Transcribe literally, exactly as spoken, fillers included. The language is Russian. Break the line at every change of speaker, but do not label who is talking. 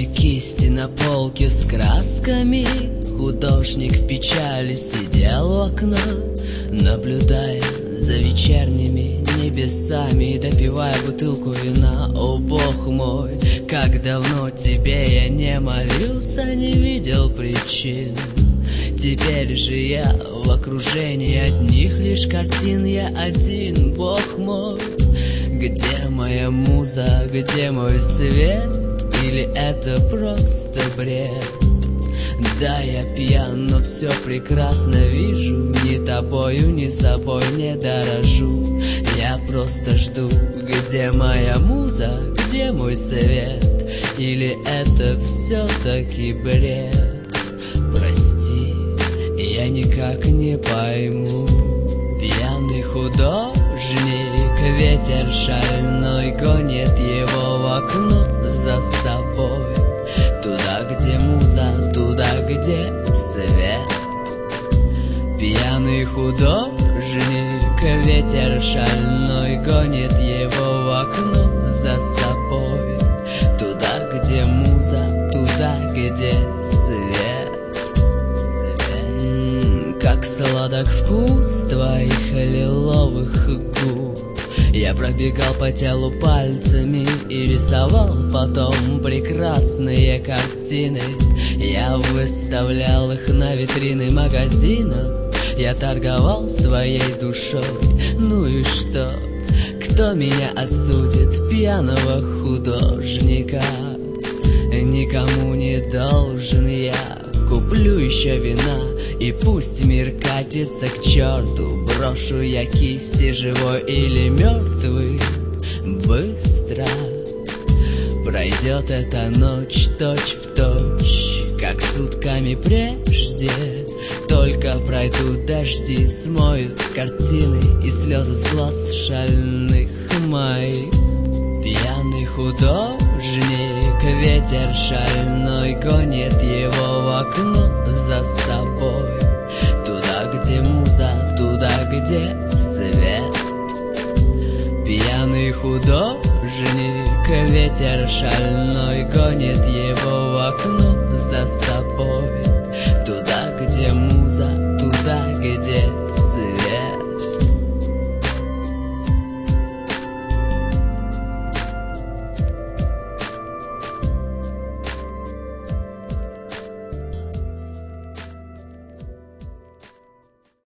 Художник кисти на полке с красками, художник в печали сидел у окна, наблюдая за вечерними небесами, допивая бутылку вина. О, Бог мой, как давно тебе я не молился, не видел причин. Теперь же я в окружении одних лишь картин, я один, Бог мой. Где моя муза, где мой свет? Или это просто бред? Да, я пьян, но все прекрасно вижу. Ни тобою, ни собой не дорожу. Я просто жду, где моя муза, где мой свет? Или это все-таки бред? Прости, я никак не пойму. Пьяный художник, ветер шальной гонит его в окно за собой. Туда, где муза, туда, где свет. Пьяный художник, ветер шальной гонит его в окно за собой. Туда, где муза, туда, где свет. М-м, как сладок вкус твоих лиловых губ. Я пробегал по телу пальцами и рисовал потом прекрасные картины. Я выставлял их на витрины магазинов. Я торговал своей душой. Ну и что? Кто меня осудит, пьяного художника? Никому не должен я. Куплю еще вина, и пусть мир катится к черту. Брошу я кисти, живой или мертвый, быстро пройдет эта ночь точь в точь, как сутками прежде. Только пройдут дожди, смоют картины и слезы с глаз шальных моих. Пьяный художник, ветер шальной гонит его в окно за собой. Туда, где муза, туда, где свет. Пьяный художник, ветер шальной гонит его в окно за собой.